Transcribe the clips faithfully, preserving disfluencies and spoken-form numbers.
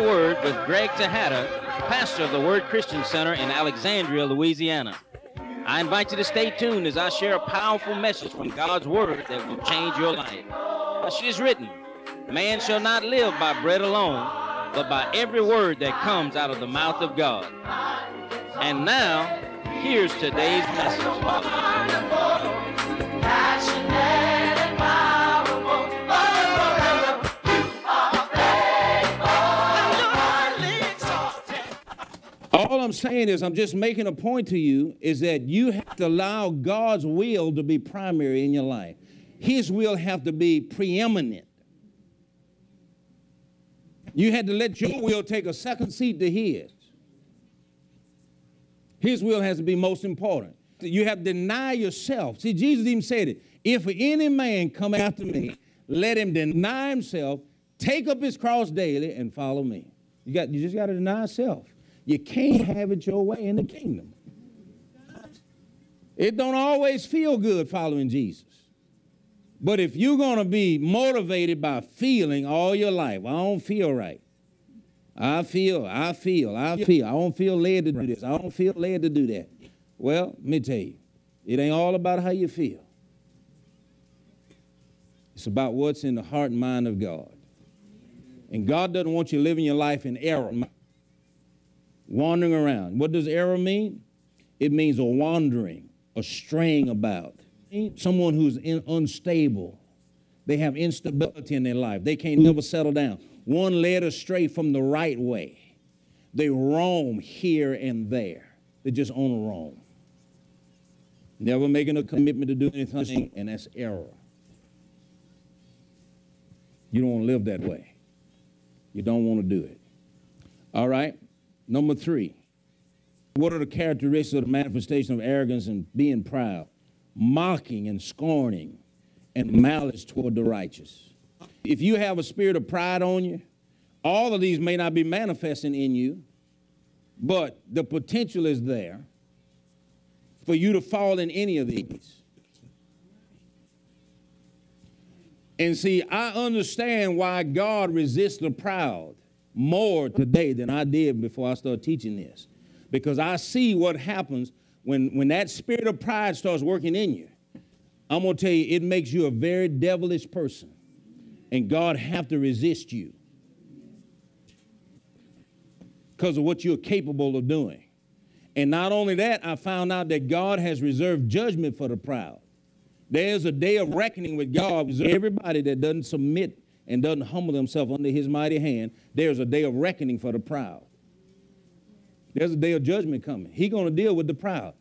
Word with Greg Tejada, pastor of the Word Christian Center in Alexandria, Louisiana. I invite you to stay tuned as I share a powerful message from God's Word that will change your life. As it is written, man shall not live by bread alone, but by every word that comes out of the mouth of God. And now, here's today's message. All I'm saying is, I'm just making a point to you, is that you have to allow God's will to be primary in your life. His will have to be preeminent. You had to let your will take a second seat to his. His will has to be most important. You have to deny yourself. See, Jesus even said it. If any man come after me, let him deny himself, take up his cross daily, and follow me. You got, you just got to deny yourself. You can't have it your way in the kingdom. It don't always feel good following Jesus. But if you're going to be motivated by feeling all your life, I don't feel right. I feel, I feel, I feel. I don't feel led to do this. I don't feel led to do that. Well, let me tell you, it ain't all about how you feel. It's about what's in the heart and mind of God. And God doesn't want you living your life in error. Wandering around. What does error mean? It means a wandering, a straying about. Someone who's in, unstable. They have instability in their life. They can't never settle down. One led astray from the right way. They roam here and there. They're just on a roam. Never making a commitment to do anything, and that's error. You don't want to live that way. You don't want to do it. All right? Number three, what are the characteristics of the manifestation of arrogance and being proud? Mocking and scorning and malice toward the righteous. If you have a spirit of pride on you, all of these may not be manifesting in you, but the potential is there for you to fall in any of these. And see, I understand why God resists the proud more today than I did before I started teaching this. Because I see what happens when, when that spirit of pride starts working in you. I'm going to tell you, it makes you a very devilish person. And God have to resist you because of what you're capable of doing. And not only that, I found out that God has reserved judgment for the proud. There's a day of reckoning with God. Everybody that doesn't submit and doesn't humble themselves under his mighty hand, there's a day of reckoning for the proud. There's a day of judgment coming. He's going to deal with the proud.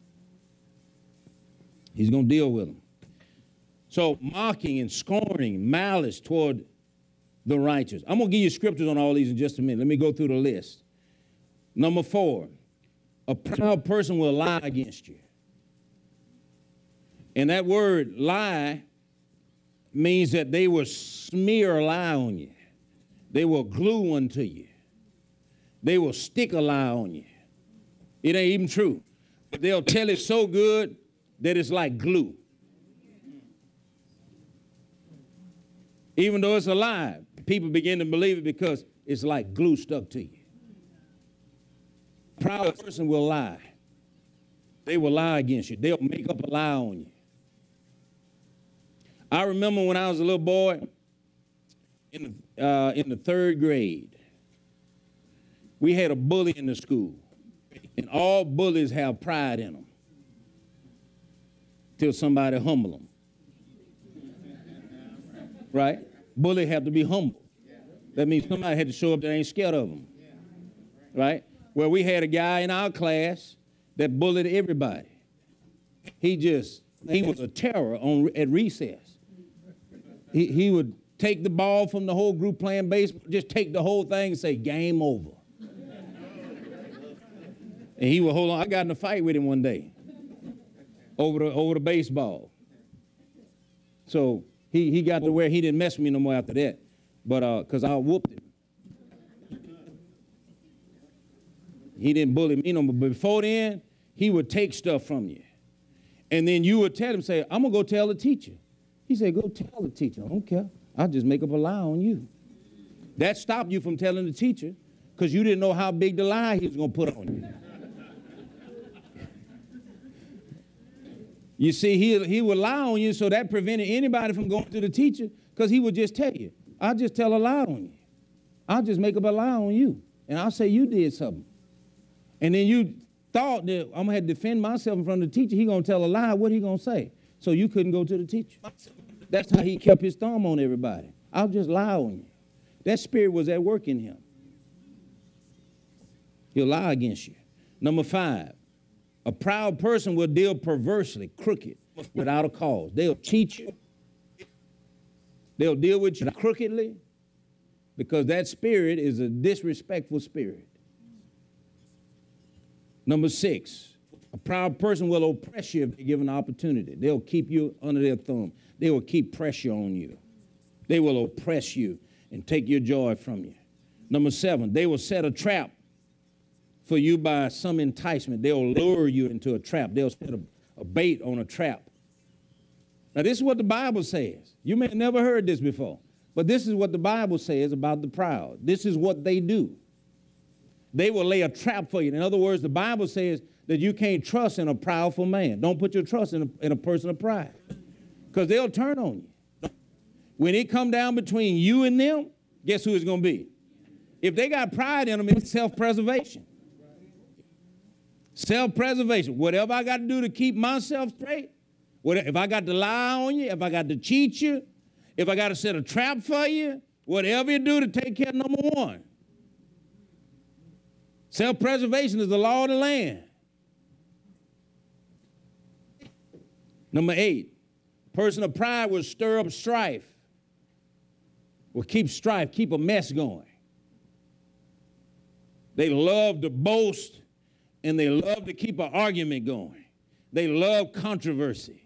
He's going to deal with them. So mocking and scorning, malice toward the righteous. I'm going to give you scriptures on all these in just a minute. Let me go through the list. Number four, a proud person will lie against you. And that word lie means that they will smear a lie on you. They will glue one to you. They will stick a lie on you. It ain't even true. But they'll tell it so good that it's like glue. Even though it's a lie, people begin to believe it because it's like glue stuck to you. A proud person will lie. They will lie against you. They'll make up a lie on you. I remember when I was a little boy in the, uh, in the third grade, we had a bully in the school, and all bullies have pride in them till somebody humble them. Right? Bully have to be humble. That means somebody had to show up that ain't scared of them. Right? Well, we had a guy in our class that bullied everybody. He just, he was a terror on at recess. He, he would take the ball from the whole group playing baseball, just take the whole thing and say, game over. And he would hold on. I got in a fight with him one day over the, over the baseball. So he, he got to where he didn't mess with me no more after that, but because uh, I whooped him. He didn't bully me no more. But before then, he would take stuff from you. And then you would tell him, say, I'm going to go tell the teacher. He said, go tell the teacher. I don't care. I'll just make up a lie on you. That stopped you from telling the teacher because you didn't know how big the lie he was going to put on you. You see, he, he would lie on you, so that prevented anybody from going to the teacher because he would just tell you, I'll just tell a lie on you. I'll just make up a lie on you, and I'll say you did something. And then you thought that I'm going to have to defend myself in front of the teacher. He's going to tell a lie. What he going to say? So you couldn't go to the teacher. That's how he kept his thumb on everybody. I'll just lie on you. That spirit was at work in him. He'll lie against you. Number five, a proud person will deal perversely, crooked, without a cause. They'll cheat you. They'll deal with you crookedly because that spirit is a disrespectful spirit. Number six, a proud person will oppress you if they give an opportunity. They'll keep you under their thumb. They will keep pressure on you. They will oppress you and take your joy from you. Number seven, they will set a trap for you by some enticement. They'll lure you into a trap. They'll set a, a bait on a trap. Now, this is what the Bible says. You may have never heard this before, but this is what the Bible says about the proud. This is what they do. They will lay a trap for you. In other words, the Bible says that you can't trust in a proudful man. Don't put your trust in a, in a person of pride because they'll turn on you. When it come down between you and them, guess who it's going to be? If they got pride in them, it's self-preservation. Self-preservation. Whatever I got to do to keep myself straight, whatever, if I got to lie on you, if I got to cheat you, if I got to set a trap for you, whatever you do to take care of number one. Self-preservation is the law of the land. Number eight, person of pride will stir up strife, will keep strife, keep a mess going. They love to boast, and they love to keep an argument going. They love controversy.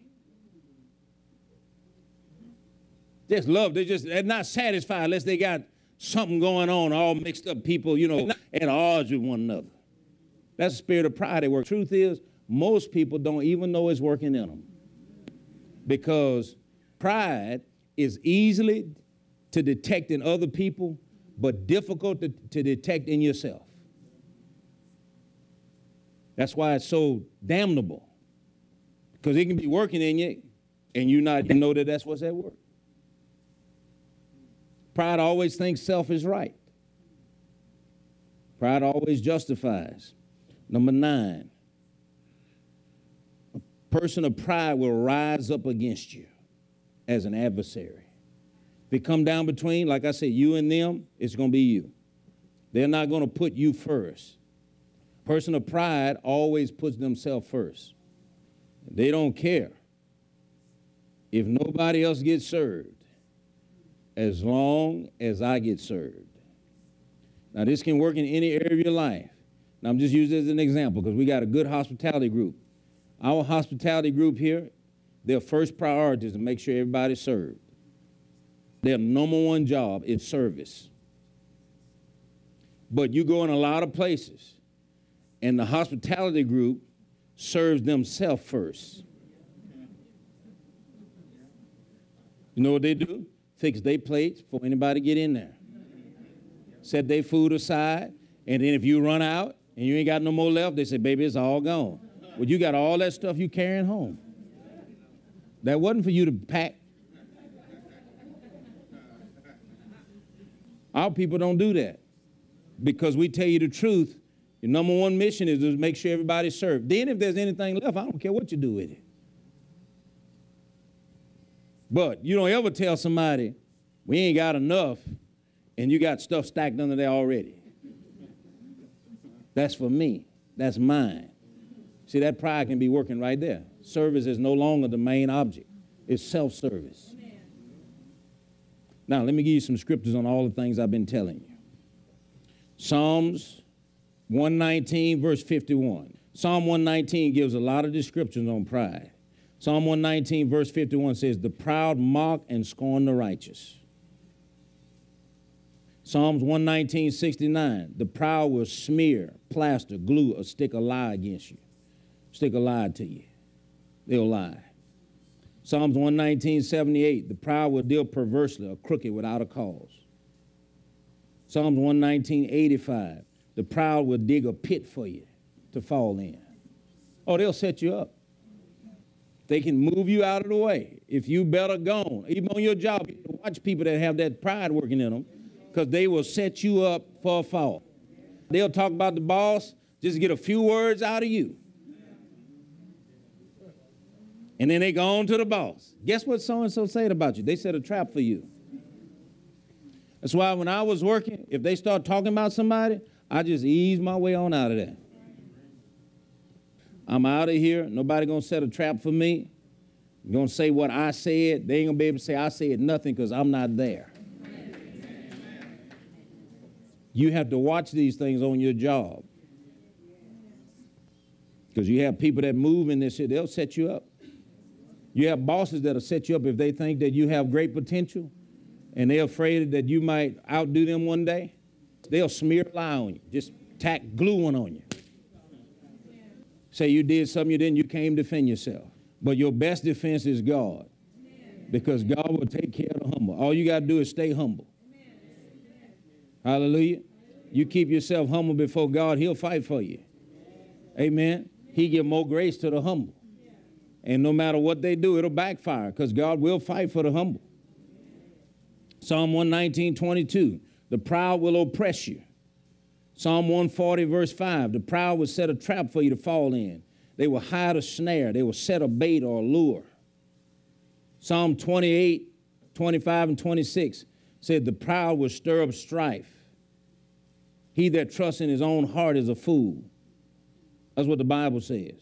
Just love, they just, they're not satisfied unless they got something going on, all mixed up people, you know, at odds with one another. That's the spirit of pride at work. Truth is, most people don't even know it's working in them because pride is easily to detect in other people, but difficult to, to detect in yourself. That's why it's so damnable, because it can be working in you and you not know that that's what's at work. Pride always thinks self is right. Pride always justifies. Number nine, a person of pride will rise up against you as an adversary. If it come down between, like I said, you and them, it's going to be you. They're not going to put you first. Person of pride always puts themselves first. They don't care if nobody else gets served as long as I get served. Now, this can work in any area of your life. Now, I'm just using it as an example because we got a good hospitality group. Our hospitality group here, their first priority is to make sure everybody's served. Their number one job is service. But you go in a lot of places, and the hospitality group serves themselves first. You know what they do? Fix their plates before anybody get in there. Set their food aside, and then if you run out and you ain't got no more left, they say, baby, it's all gone. Well, you got all that stuff you carrying home. That wasn't for you to pack. Our people don't do that because we tell you the truth. Your number one mission is to make sure everybody's served. Then if there's anything left, I don't care what you do with it. But you don't ever tell somebody, we ain't got enough, and you got stuff stacked under there already. That's for me. That's mine. See, that pride can be working right there. Service is no longer the main object. It's self-service. Amen. Now, let me give you some scriptures on all the things I've been telling you. Psalms one nineteen, verse fifty-one. Psalm one nineteen gives a lot of descriptions on pride. Psalm one nineteen, verse fifty-one says, the proud mock and scorn the righteous. Psalms one nineteen, sixty-nine, the proud will smear, plaster, glue, or stick a lie against you. Stick a lie to you. They'll lie. Psalms one nineteen, seventy-eight, the proud will deal perversely or crooked without a cause. Psalms one nineteen, eighty-five. The proud will dig a pit for you to fall in. Oh, they'll set you up. They can move you out of the way. If you better gone, even on your job, you watch people that have that pride working in them, because they will set you up for a fall. They'll talk about the boss, just get a few words out of you. And then they go on to the boss. Guess what so-and-so said about you? They set a trap for you. That's why when I was working, if they start talking about somebody, I just ease my way on out of that. I'm out of here. Nobody going to set a trap for me. Going to say what I said. They ain't going to be able to say I said nothing because I'm not there. You have to watch these things on your job. Because you have people that move in this shit, they'll set you up. You have bosses that'll set you up if they think that you have great potential and they're afraid that you might outdo them one day. They'll smear a lie on you, just tack glue one on you. Say you did something you didn't, you can't defend yourself. But your best defense is God, because God will take care of the humble. All you got to do is stay humble. Hallelujah. You keep yourself humble before God, he'll fight for you. Amen. He give more grace to the humble. And no matter what they do, it'll backfire, because God will fight for the humble. Psalm one nineteen, twenty-two, the proud will oppress you. Psalm one forty, verse five, the proud will set a trap for you to fall in. They will hide a snare. They will set a bait or a lure. Psalm twenty-eight, twenty-five, and twenty-six said the proud will stir up strife. He that trusts in his own heart is a fool. That's what the Bible says.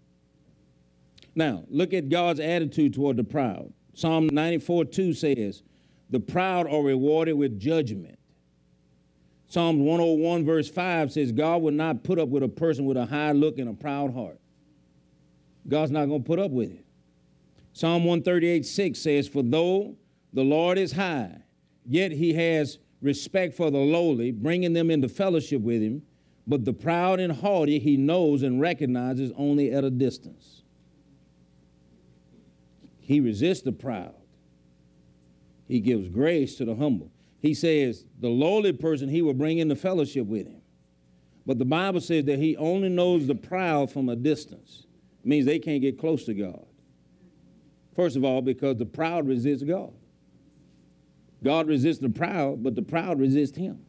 Now, look at God's attitude toward the proud. Psalm ninety-four, two says, the proud are rewarded with judgment. Psalm one oh one, verse five says, God will not put up with a person with a high look and a proud heart. God's not going to put up with it. Psalm one thirty-eight, six says, for though the Lord is high, yet he has respect for the lowly, bringing them into fellowship with him. But the proud and haughty he knows and recognizes only at a distance. He resists the proud. He gives grace to the humble. He says the lowly person he will bring into fellowship with him. But the Bible says that he only knows the proud from a distance. It means they can't get close to God. First of all, because the proud resist God. God resists the proud, but the proud resist him.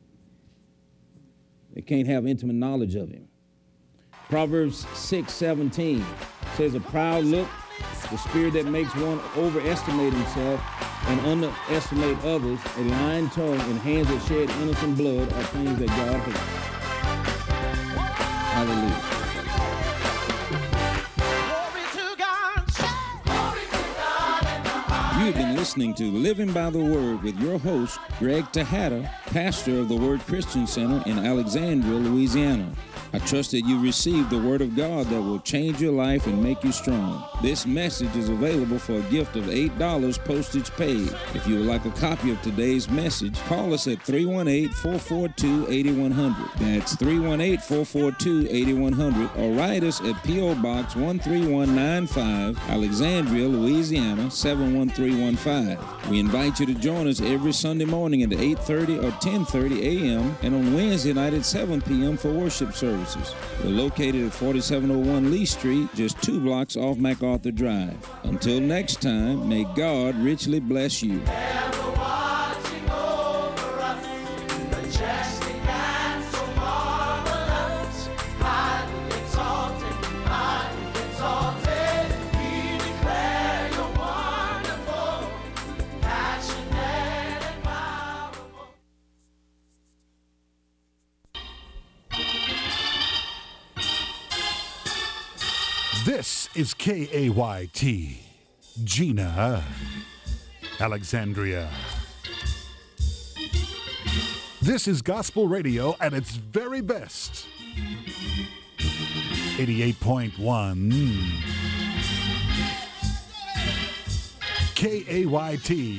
They can't have intimate knowledge of him. Proverbs six seventeen says, a proud look, the spirit that makes one overestimate himself and underestimate others, a lying tongue and hands that shed innocent blood are things that God hates. Hallelujah. You've been listening to Living by the Word with your host, Greg Tejada, pastor of the Word Christian Center in Alexandria, Louisiana. I trust that you received the Word of God that will change your life and make you strong. This message is available for a gift of eight dollars postage paid. If you would like a copy of today's message, call us at three one eight, four four two, eight one zero zero. That's three one eight, four four two, eight one zero zero. Or write us at P O Box one three one nine five, Alexandria, Louisiana, seven one three one five. We invite you to join us every Sunday morning at eight thirty or ten thirty a m and on Wednesday night at seven p m for worship services. We're located at forty-seven oh one Lee Street, just two blocks off MacArthur Drive. Until next time, may God richly bless you. This is K A Y T, Gina, Alexandria. This is gospel radio at its very best. eighty-eight point one K A Y T.